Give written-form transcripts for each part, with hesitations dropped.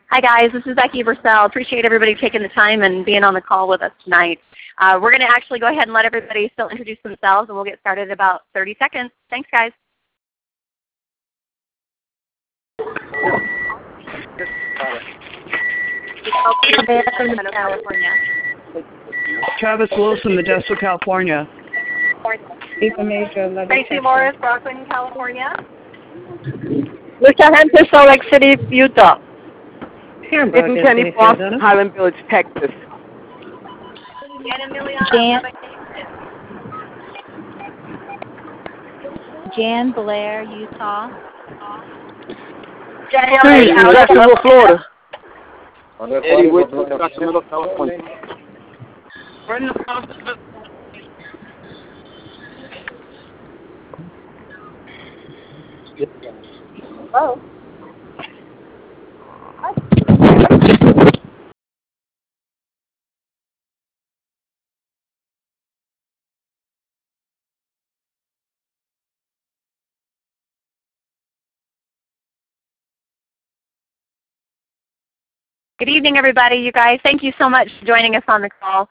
Hi guys, this is Becky Bursell. Appreciate everybody taking the time and being on the call with us tonight. We're going to actually go ahead and let everybody still introduce themselves, and we'll get started in about 30 seconds. Thanks, guys. California. Travis Wilson, Modesto, California. Eva Major, Tracy Morris, Brooklyn, California. Lucia Hempel, Salt Lake City, Utah. Stephen Kenny Foss, Highland Village, Texas. Jan Blair, Utah. Jacksonville, Florida. Eddie Whitson, Sacramento, California. Hello. Good evening, everybody. You guys, thank you so much for joining us on the call.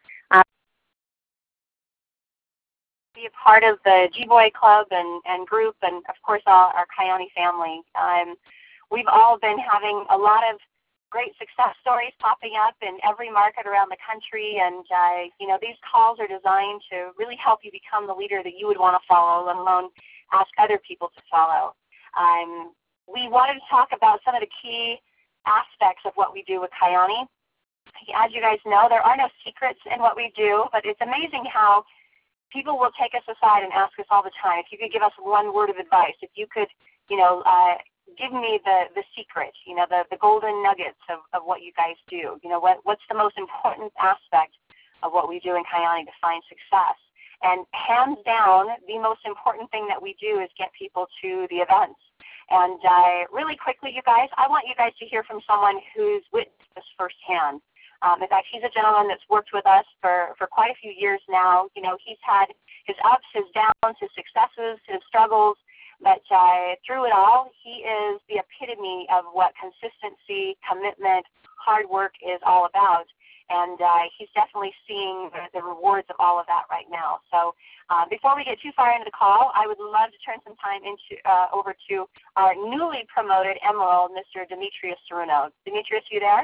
Be a part of the G-Boy Club and group, and of course our Kioni family. We've all been having a lot of great success stories popping up in every market around the country, and these calls are designed to really help you become the leader that you would want to follow, let alone ask other people to follow. We wanted to talk about some of the key aspects of what we do with Kioni. As you guys know, there are no secrets in what we do, but it's amazing how people will take us aside and ask us all the time, if you could give us one word of advice, if you could, give me the secret, the golden nuggets of what you guys do. What's the most important aspect of what we do in Kioni to find success? And hands down, the most important thing that we do is get people to the events. And really quickly, you guys, I want you guys to hear from someone who's witnessed this firsthand. In fact, he's a gentleman that's worked with us for quite a few years now. He's had his ups, his downs, his successes, his struggles, but through it all, he is the epitome of what consistency, commitment, hard work is all about. And he's definitely seeing the rewards of all of that right now. So before we get too far into the call, I would love to turn some time over to our newly promoted Emerald, Mr. Demetrius Ceruno. Demetrius, you there?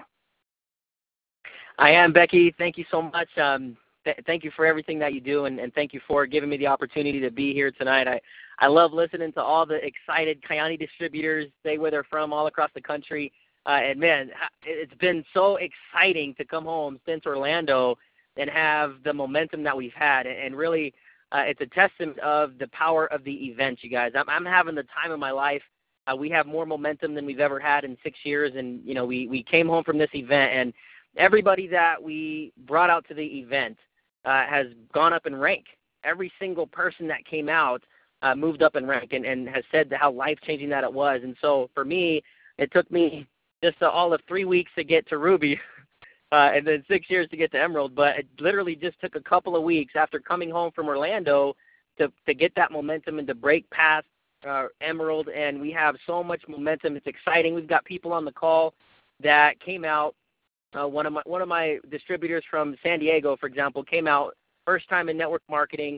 I am, Becky. Thank you so much. Thank you for everything that you do, and thank you for giving me the opportunity to be here tonight. I love listening to all the excited Kioni distributors, say where they're from, all across the country. And, man, it's been so exciting to come home since Orlando and have the momentum that we've had. And really, it's a testament of the power of the events, you guys. I'm having the time of my life. We have more momentum than we've ever had in 6 years. And, we came home from this event, and everybody that we brought out to the event has gone up in rank. Every single person that came out moved up in rank and has said how life-changing that it was. And so for me, it took me just all of 3 weeks to get to Ruby and then 6 years to get to Emerald. But it literally just took a couple of weeks after coming home from Orlando to get that momentum and to break past Emerald. And we have so much momentum. It's exciting. We've got people on the call that came out. One of my distributors from San Diego, for example, came out first time in network marketing,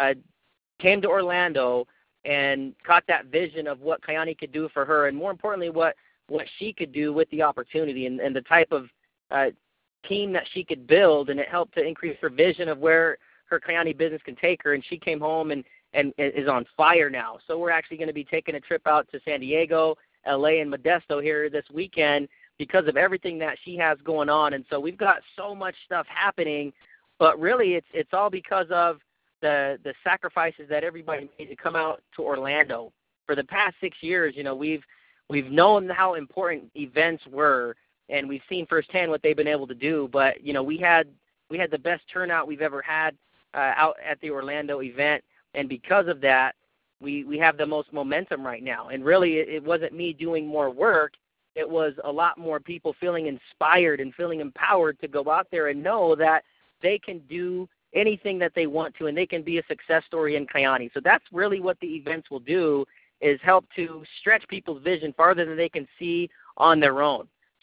came to Orlando and caught that vision of what Kioni could do for her, and more importantly, what she could do with the opportunity and the type of team that she could build, and it helped to increase her vision of where her Kioni business can take her, and she came home and is on fire now. So we're actually going to be taking a trip out to San Diego, LA, and Modesto here this weekend because of everything that she has going on. And so we've got so much stuff happening, but really it's all because of the sacrifices that everybody made to come out to Orlando. For the past 6 years, we've known how important events were, and we've seen firsthand what they've been able to do. But, we had the best turnout we've ever had out at the Orlando event, and because of that, we have the most momentum right now. And really, it wasn't me doing more work. It was a lot more people feeling inspired and feeling empowered to go out there and know that they can do anything that they want to, and they can be a success story in Kioni. So that's really what the events will do, is help to stretch people's vision farther than they can see on their own.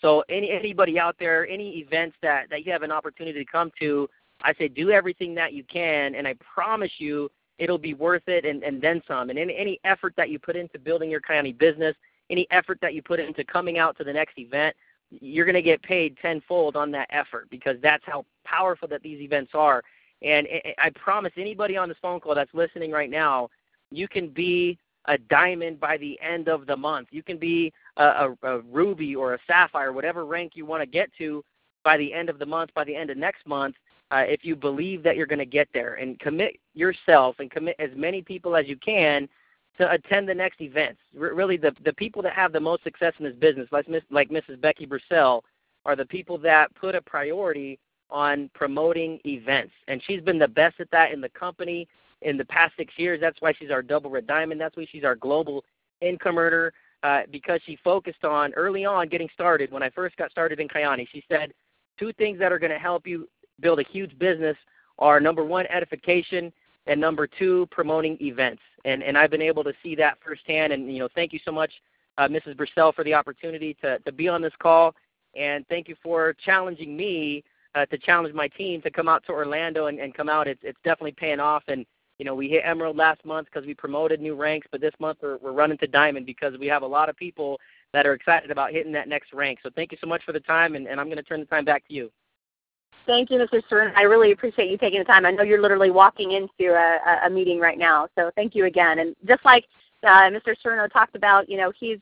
So anybody out there, any events that you have an opportunity to come to, I say do everything that you can, and I promise you it'll be worth it and then some. And any effort that you put into building your Kiani business, any effort that you put into coming out to the next event, you're going to get paid tenfold on that effort, because that's how powerful that these events are. And I promise anybody on this phone call that's listening right now, you can be a diamond by the end of the month. You can be a ruby or a sapphire, whatever rank you want to get to by the end of the month, by the end of next month, if you believe that you're going to get there. And commit yourself and commit as many people as you can to attend the next events. Really, the people that have the most success in this business, like Mrs. Becky Bursell, are the people that put a priority on promoting events. And she's been the best at that in the company in the past 6 years. That's why she's our double red diamond. That's why she's our global income earner, because she focused on, early on getting started, when I first got started in Kiani, she said 2 things that are going to help you build a huge business are, number 1, edification, and number 2, promoting events. And I've been able to see that firsthand. And, thank you so much, Mrs. Bursell, for the opportunity to be on this call. And thank you for challenging me to challenge my team to come out to Orlando and come out. It's definitely paying off. And, we hit Emerald last month because we promoted new ranks, but this month we're running to Diamond because we have a lot of people that are excited about hitting that next rank. So thank you so much for the time, and I'm going to turn the time back to you. Thank you, Mr. Stern. I really appreciate you taking the time. I know you're literally walking into a meeting right now, so thank you again. And just like Mr. Sterno talked about, he's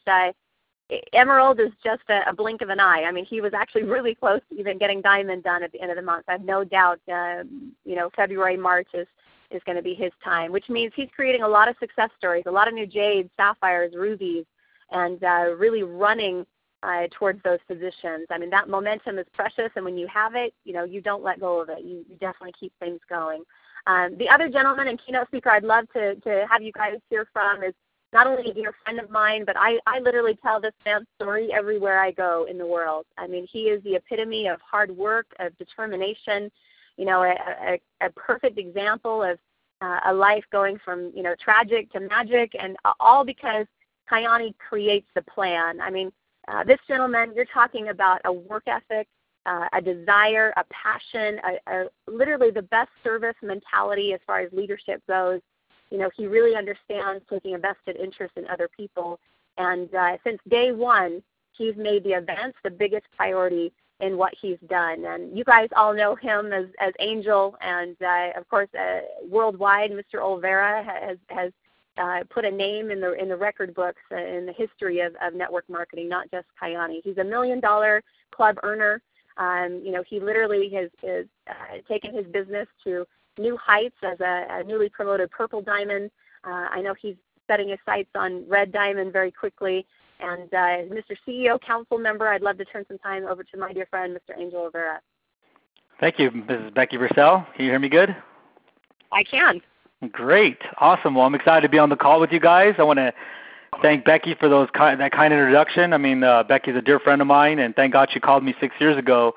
Emerald is just a blink of an eye. I mean, he was actually really close to even getting Diamond done at the end of the month. I have no doubt, February, March is going to be his time, which means he's creating a lot of success stories, a lot of new jades, sapphires, rubies, and really running towards those positions. I mean, that momentum is precious, and when you have it, you don't let go of it. You definitely keep things going. The other gentleman and keynote speaker I'd love to have you guys hear from is not only a dear friend of mine, but I literally tell this man's story everywhere I go in the world. I mean, he is the epitome of hard work, of determination, a perfect example of a life going from, tragic to magic, and all because Kiani creates the plan. I mean, this gentleman, you're talking about a work ethic, a desire, a passion, literally the best service mentality as far as leadership goes. He really understands taking a vested interest in other people. And since day one, he's made the events the biggest priority in what he's done. And you guys all know him as Angel, and of course, worldwide, Mr. Olvera has put a name in the record books in the history of network marketing, not just Kiani. He's $1 million club earner. He literally has taken his business to new heights as a newly promoted purple diamond. I know he's setting his sights on red diamond very quickly. And Mr. CEO Council member, I'd love to turn some time over to my dear friend, Mr. Angel Olvera. Thank you, Mrs. Becky Bursell. Can you hear me good? I can. Great. Awesome. Well, I'm excited to be on the call with you guys. I want to thank Becky for that kind introduction. I mean, Becky's a dear friend of mine, and thank God she called me 6 years ago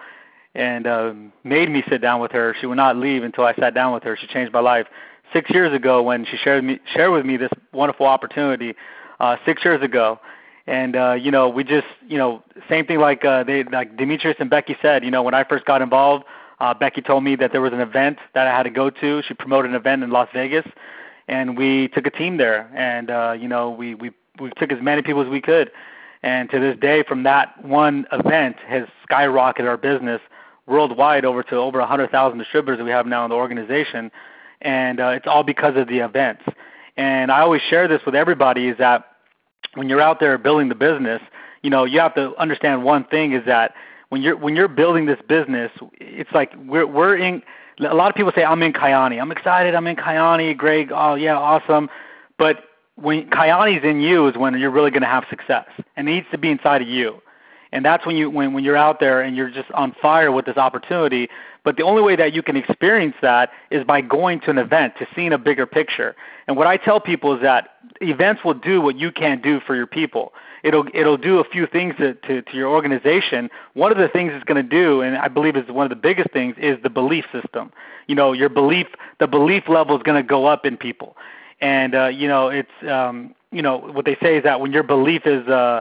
and made me sit down with her. She would not leave until I sat down with her. She changed my life 6 years ago when she shared with me this wonderful opportunity 6 years ago. And, we just, same thing like Demetrius and Becky said, when I first got involved, Becky told me that there was an event that I had to go to. She promoted an event in Las Vegas, and we took a team there. And, we took as many people as we could. And to this day, from that one event has skyrocketed our business worldwide over 100,000 distributors that we have now in the organization. And it's all because of the events. And I always share this with everybody is that when you're out there building the business, you have to understand one thing is that when you're building this business, it's like we're in. A lot of people say, I'm in Kiani. I'm excited. I'm in Kiani. Greg, oh yeah, awesome. But when Kiani's in you is when you're really going to have success, and it needs to be inside of you. And that's when you're out there and you're just on fire with this opportunity. But the only way that you can experience that is by going to an event, to seeing a bigger picture. And what I tell people is that events will do what you can't do for your people. It'll do a few things to your organization. One of the things it's going to do, and I believe is one of the biggest things, is the belief system. The belief level is going to go up in people. And it's what they say is that when your belief is a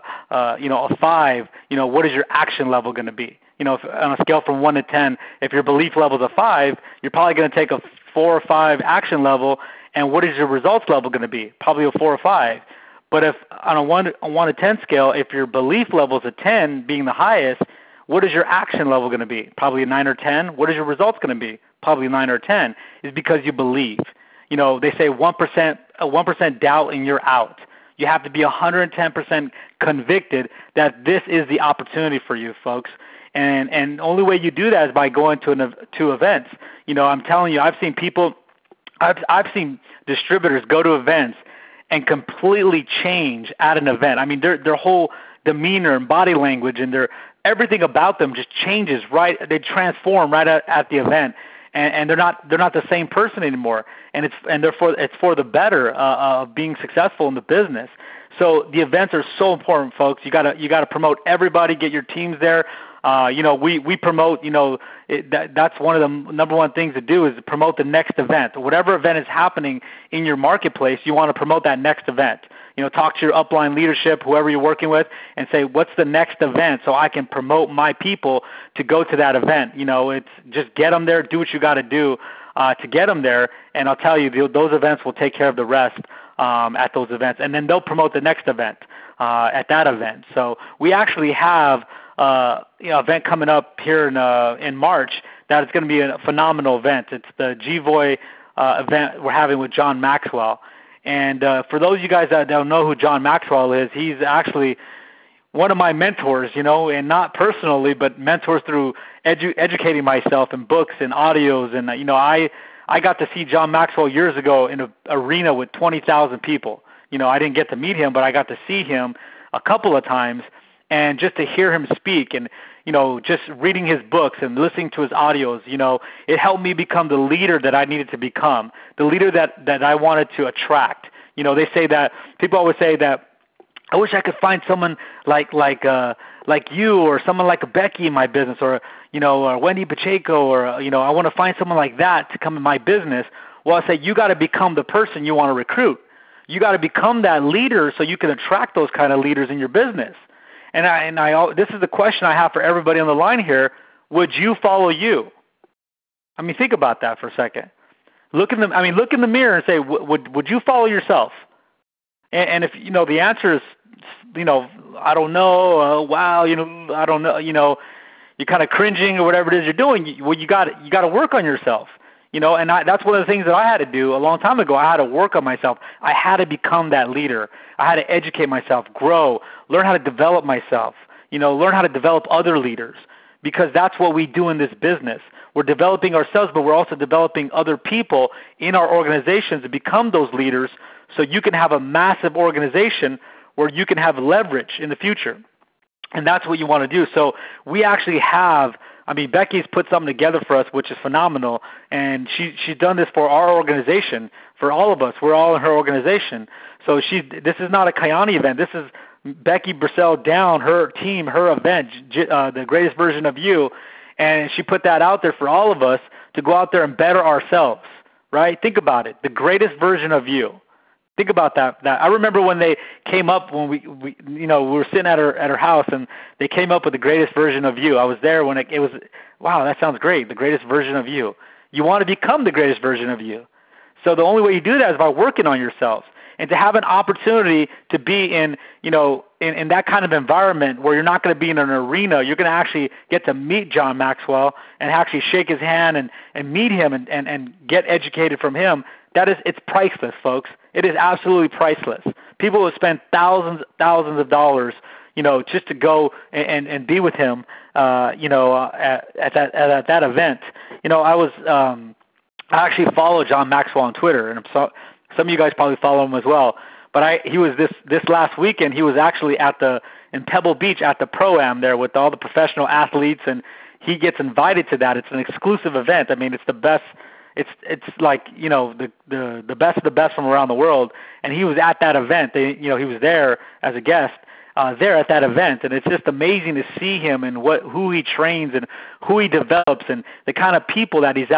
5, what is your action level going to be? If, on a scale from 1 to 10, if your belief level is a 5, you're probably going to take a 4 or 5 action level. And what is your results level going to be? Probably a 4 or 5. But if on a 1 to 10 scale, if your belief level is a 10, being the highest, what is your action level going to be? Probably a 9 or 10. What is your results going to be? Probably 9 or 10. Is because you believe. They say 1% doubt and you're out. You have to be 110% convicted that this is the opportunity for you, folks. And the only way you do that is by going to events. I'm telling you, I've seen people, I've seen distributors go to events and completely change at an event. I mean, their whole demeanor and body language and everything about them just changes right. They transform right at the event. And they're not the same person anymore, and therefore it's for the better of being successful in the business. So the events are so important, folks. You gotta promote everybody, get your teams there. We promote. That's one of the number one things to do is promote the next event. Whatever event is happening in your marketplace, you want to promote that next event. Talk to your upline leadership, whoever you're working with, and say, what's the next event so I can promote my people to go to that event. It's just get them there, do what you got to do to get them there, and I'll tell you, those events will take care of the rest at those events, and then they'll promote the next event at that event. So we actually have an event coming up here in March that is going to be a phenomenal event. It's the GVOY event we're having with John Maxwell. And for those of you guys that don't know who John Maxwell is, he's actually one of my mentors, and not personally, but mentors through educating myself in books and audios. And, I got to see John Maxwell years ago in an arena with 20,000 people. I didn't get to meet him, but I got to see him a couple of times. And just to hear him speak and, just reading his books and listening to his audios, it helped me become the leader that I needed to become, the leader that I wanted to attract. They say that, people always say that, I wish I could find someone like you or someone like a Becky in my business or Wendy Pacheco or, I want to find someone like that to come in my business. Well, I say you got to become the person you want to recruit. You got to become that leader so you can attract those kind of leaders in your business. And this is the question I have for everybody on the line here. Would you follow you? I mean, think about that for a second. Look in the mirror and say, would you follow yourself? And if the answer is, I don't know. Wow, I don't know. You're kind of cringing or whatever it is you're doing. You got to work on yourself. And that's one of the things that I had to do a long time ago. I had to work on myself. I had to become that leader. I had to educate myself, grow, learn how to develop myself, learn how to develop other leaders, because that's what we do in this business. We're developing ourselves, but we're also developing other people in our organizations to become those leaders so you can have a massive organization where you can have leverage in the future. And that's what you want to do. So we actually have, Becky's put something together for us, which is phenomenal, and she's done this for our organization, for all of us. We're all in her organization. So this is not a Kyani event. This is Becky Bursell Down, her team, her event, the greatest version of you, and she put that out there for all of us to go out there and better ourselves, right? Think about it, the greatest version of you. Think about that. I remember when they came up when we were sitting at her house and they came up with the greatest version of you. I was there when it was. Wow, that sounds great. The greatest version of you. You want to become the greatest version of you. So the only way you do that is by working on yourself, and to have an opportunity to be in that kind of environment where you're not going to be in an arena. You're going to actually get to meet John Maxwell and actually shake his hand and meet him and get educated from him. It's priceless, folks. It is absolutely priceless. People will spend thousands of dollars, just to go and be with him, at that event. I actually follow John Maxwell on Twitter, and some of you guys probably follow him as well. But he was this last weekend. He was actually in Pebble Beach at the Pro-Am there with all the professional athletes, and he gets invited to that. It's an exclusive event. It's the best. It's like the best of the best from around the world, and he was at that event. He was there as a guest there at that event, and it's just amazing to see him and who he trains and who he develops and the kind of people that he's out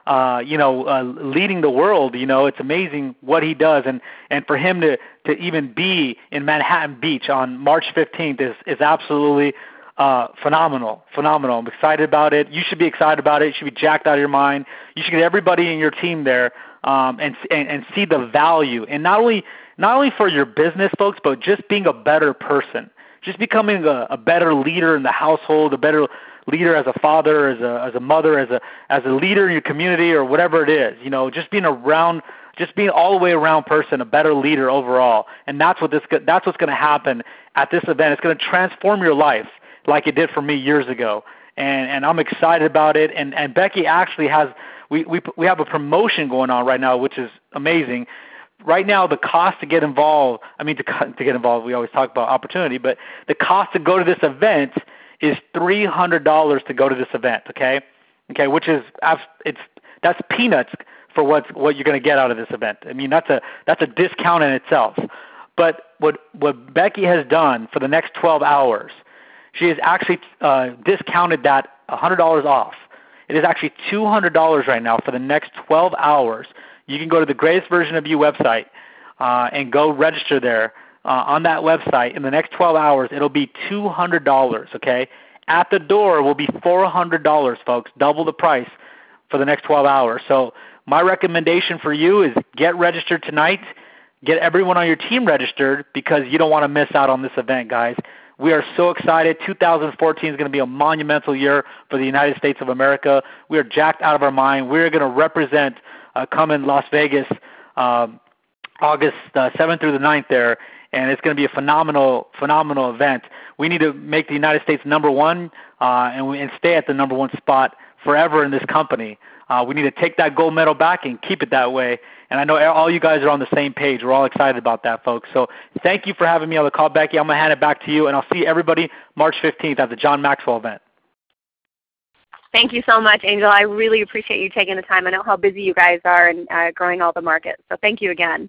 leading the world. It's amazing what he does, and for him to even be in Manhattan Beach on March 15th is absolutely phenomenal. I'm excited about it. You should be excited about it. You should be jacked out of your mind. You should get everybody in your team there and see the value, and not only for your business, folks, but just being a better person, just becoming a better leader in the household, a better leader as a father, as a mother, as a leader in your community, or whatever it is. Just being all the way around person, a better leader overall. And that's what's going to happen at this event. It's going to transform your life like it did for me years ago. And I'm excited about it. And Becky actually has we have a promotion going on right now, which is amazing. Right now, the cost to get involved, to get involved, we always talk about opportunity, but the cost to go to this event is $300 to go to this event, okay, which is that's peanuts for what you're going to get out of this event. That's a discount in itself. But what Becky has done for the next 12 hours, she has actually discounted that $100 off. It is actually $200 right now for the next 12 hours. You can go to the Greatest Version of You website and go register there on that website. In the next 12 hours, it'll be $200, okay? At the door will be $400, folks, double the price for the next 12 hours. So my recommendation for you is get registered tonight. Get everyone on your team registered, because you don't want to miss out on this event, guys. We are so excited. 2014 is going to be a monumental year for the United States of America. We are jacked out of our mind. We're going to represent come in Las Vegas August 7th through the 9th there, and it's going to be a phenomenal event. We need to make the United States number one and stay at the number one spot forever in this company. We need to take that gold medal back and keep it that way. And I know all you guys are on the same page. We're all excited about that, folks. So thank you for having me on the call, Becky. I'm going to hand it back to you, and I'll see everybody March 15th at the John Maxwell event. Thank you so much, Angel. I really appreciate you taking the time. I know how busy you guys are and growing all the markets. So thank you again.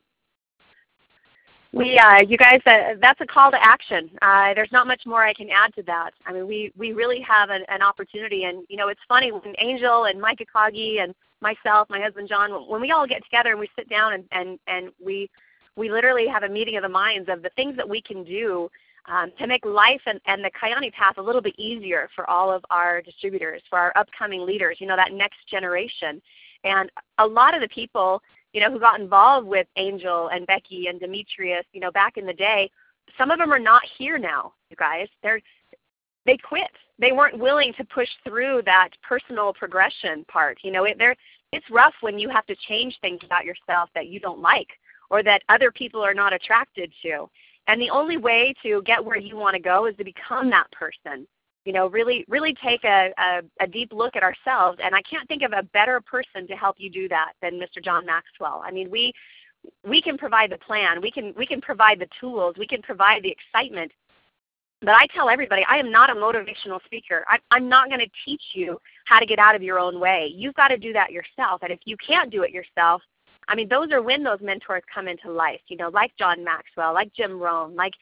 You guys, that's a call to action. There's not much more I can add to that. We really have an opportunity, and it's funny when Angel and Mike Akagi and myself, my husband John, when we all get together and we sit down and we literally have a meeting of the minds of the things that we can do to make life and the Kyani path a little bit easier for all of our distributors, for our upcoming leaders, that next generation. And a lot of the people who got involved with Angel and Becky and Demetrius, back in the day, some of them are not here now, you guys. They quit. They weren't willing to push through that personal progression part. It's rough when you have to change things about yourself that you don't like or that other people are not attracted to. And the only way to get where you want to go is to become that person. Really take a deep look at ourselves. And I can't think of a better person to help you do that than Mr. John Maxwell. We can provide the plan. We can provide the tools. We can provide the excitement. But I tell everybody, I am not a motivational speaker. I'm not going to teach you how to get out of your own way. You've got to do that yourself. And if you can't do it yourself, those are when those mentors come into life, like John Maxwell, like Jim Rohn, like,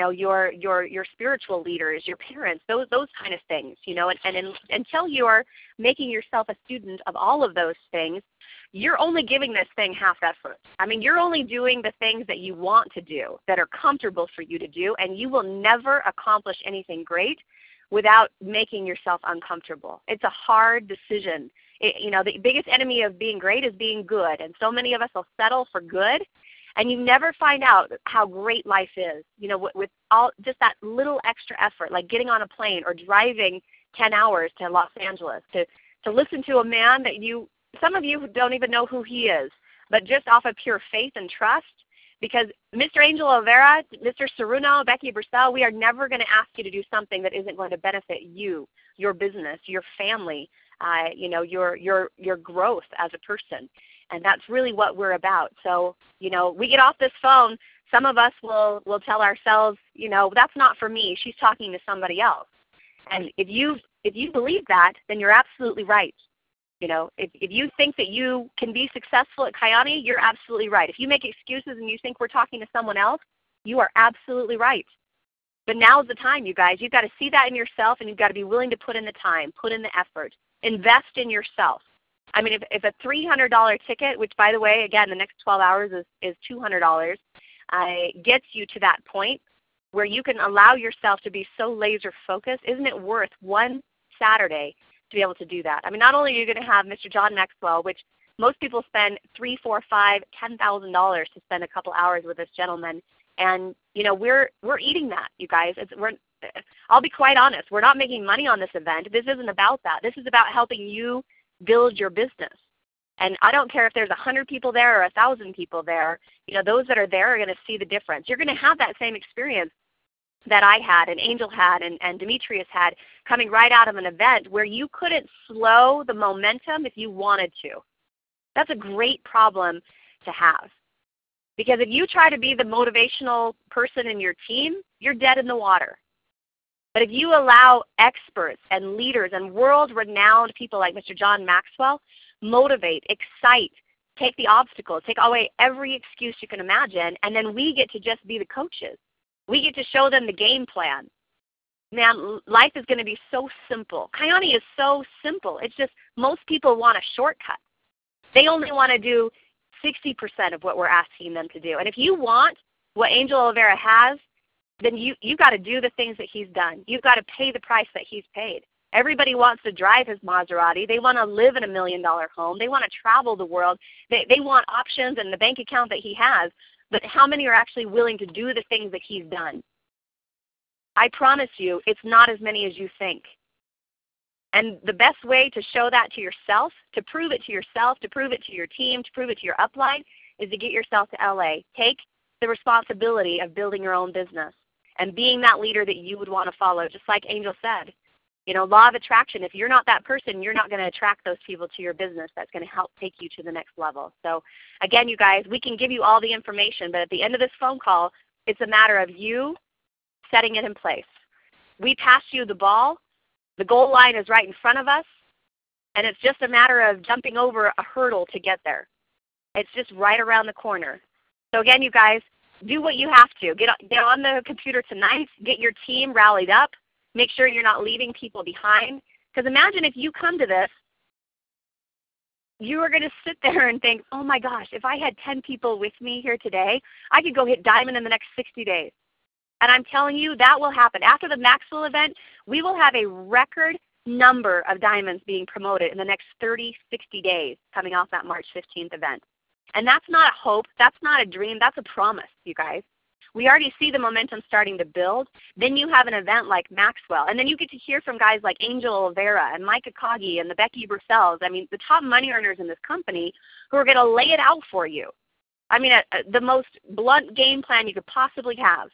your spiritual leaders, your parents, those kind of things, and until you're making yourself a student of all of those things, you're only giving this thing half effort. You're only doing the things that you want to do, that are comfortable for you to do, and you will never accomplish anything great without making yourself uncomfortable. It's a hard decision. The biggest enemy of being great is being good, and so many of us will settle for good, and you never find out how great life is, with all just that little extra effort, like getting on a plane or driving 10 hours to Los Angeles to listen to a man that some of you don't even know who he is, but just off of pure faith and trust. Because Mr. Angel Olvera, Mr. Ceruno, Becky Bursell, we are never going to ask you to do something that isn't going to benefit you, your business, your family, your growth as a person. And that's really what we're about. So, we get off this phone, some of us will tell ourselves, that's not for me. She's talking to somebody else. And if you believe that, then you're absolutely right. If you think that you can be successful at Kyani, you're absolutely right. If you make excuses and you think we're talking to someone else, you are absolutely right. But now's the time, you guys. You've got to see that in yourself, and you've got to be willing to put in the time, put in the effort. Invest in yourself. I mean, if a $300 ticket, which by the way, again, the next 12 hours is $200, gets you to that point where you can allow yourself to be so laser focused, isn't it worth one Saturday to be able to do that? I mean, not only are you going to have Mr. John Maxwell, which most people spend $3,000, $4,000, $5,000, $10,000 to spend a couple hours with this gentleman, and you know we're eating that, you guys. I'll be quite honest. We're not making money on this event. This isn't about that. This is about helping you build your business. And I don't care if there's 100 people there or 1,000 people there. You know, those that are there are going to see the difference. You're going to have that same experience that I had and Angel had and Demetrius had coming right out of an event where you couldn't slow the momentum if you wanted to. That's a great problem to have. Because if you try to be the motivational person in your team, you're dead in the water. But if you allow experts and leaders and world-renowned people like Mr. John Maxwell motivate, excite, take the obstacles, take away every excuse you can imagine, and then we get to just be the coaches. We get to show them the game plan. Man, life is going to be so simple. Kyani is so simple. It's just most people want a shortcut. They only want to do 60% of what we're asking them to do. And if you want what Angel Oliveira has, then you got to do the things that he's done. You've got to pay the price that he's paid. Everybody wants to drive his Maserati. They want to live in $1 million home. They want to travel the world. They want options and the bank account that he has. But how many are actually willing to do the things that he's done? I promise you, it's not as many as you think. And the best way to show that to yourself, to prove it to yourself, to prove it to your team, to prove it to your upline, is to get yourself to LA. Take the responsibility of building your own business and being that leader that you would want to follow, just like Angel said. You know, law of attraction, if you're not that person, you're not going to attract those people to your business that's going to help take you to the next level. So again, you guys, we can give you all the information, but at the end of this phone call, it's a matter of you setting it in place. We passed you the ball. The goal line is right in front of us, and it's just a matter of jumping over a hurdle to get there. It's just right around the corner. So again, you guys, do what you have to. Get on the computer tonight. Get your team rallied up. Make sure you're not leaving people behind. Because imagine if you come to this, you are going to sit there and think, oh my gosh, if I had 10 people with me here today, I could go hit diamond in the next 60 days. And I'm telling you, that will happen. After the Maxwell event, we will have a record number of diamonds being promoted in the next 30, 60 days coming off that March 15th event. And that's not a hope. That's not a dream. That's a promise, you guys. We already see the momentum starting to build. Then you have an event like Maxwell. And then you get to hear from guys like Angel Oliveira and Mike Akagi and the Becky Bursells. I mean, the top money earners in this company who are going to lay it out for you. I mean, the most blunt game plan you could possibly have.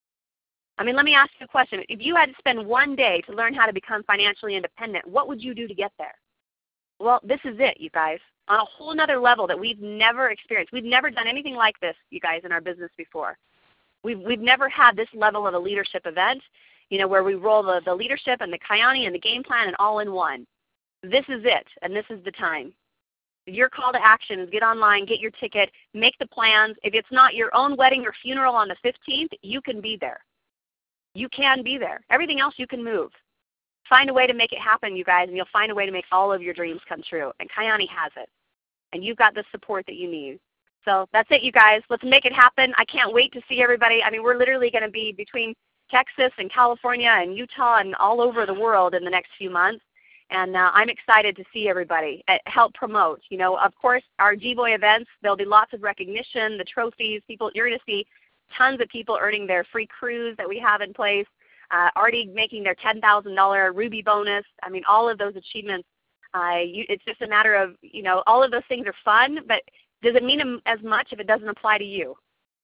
I mean, let me ask you a question. If you had to spend one day to learn how to become financially independent, what would you do to get there? Well, this is it, you guys, on a whole nother level that we've never experienced. We've never done anything like this, you guys, in our business before. We've never had this level of a leadership event, you know, where we roll the leadership and the Kyani and the game plan and all in one. This is it, and this is the time. Your call to action is get online, get your ticket, make the plans. If it's not your own wedding or funeral on the 15th, you can be there. You can be there. Everything else you can move. Find a way to make it happen, you guys, and you'll find a way to make all of your dreams come true. And Kyani has it. And you've got the support that you need. So that's it, you guys. Let's make it happen. I can't wait to see everybody. I mean, we're literally going to be between Texas and California and Utah and all over the world in the next few months. And I'm excited to see everybody help promote. You know, of course, our G-Boy events, there'll be lots of recognition, the trophies. People, you're going to see tons of people earning their free cruise that we have in place, already making their $10,000 Ruby bonus. I mean, all of those achievements, it's just a matter of, you know, all of those things are fun, but does it mean as much if it doesn't apply to you?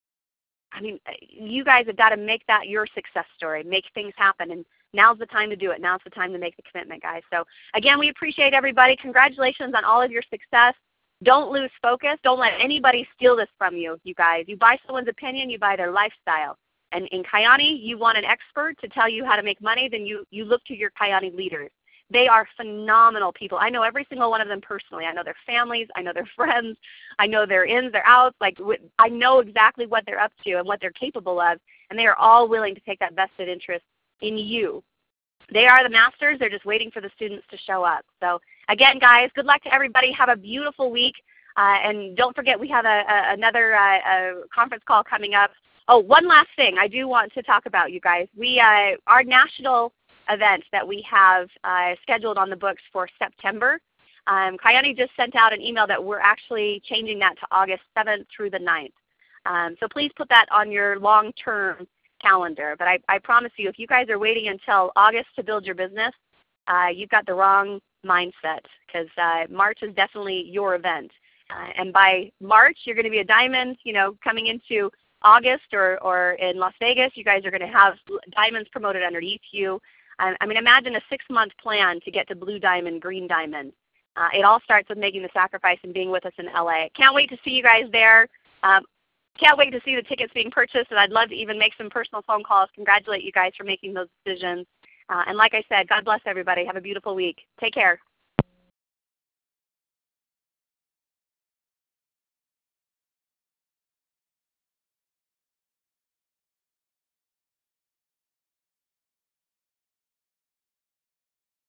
I mean, you guys have got to make that your success story, make things happen, and now's the time to do it. Now's the time to make the commitment, guys. So, again, we appreciate everybody. Congratulations on all of your success. Don't lose focus. Don't let anybody steal this from you, you guys. You buy someone's opinion, you buy their lifestyle. And in Kyani, you want an expert to tell you how to make money, then you look to your Kyani leaders. They are phenomenal people. I know every single one of them personally. I know their families. I know their friends. I know their ins, their outs. Like, I know exactly what they're up to and what they're capable of, and they are all willing to take that vested interest in you. They are the masters. They're just waiting for the students to show up. So, again, guys, good luck to everybody. Have a beautiful week. And don't forget, we have another conference call coming up. Oh, one last thing I do want to talk about, you guys. Our national event that we have scheduled on the books for September, Kyani just sent out an email that we're actually changing that to August 7th through the 9th. So please put that on your long-term calendar. But I promise you, if you guys are waiting until August to build your business, you've got the wrong mindset, because March is definitely your event. And by March, you're going to be a diamond, coming into August or in Las Vegas, you guys are going to have diamonds promoted underneath you. I mean, imagine a 6-month plan to get to blue diamond, green diamond. It all starts with making the sacrifice and being with us in LA. Can't wait to see you guys there. Can't wait to see the tickets being purchased, and I'd love to even make some personal phone calls. Congratulate you guys for making those decisions. And like I said, God bless everybody. Have a beautiful week. Take care.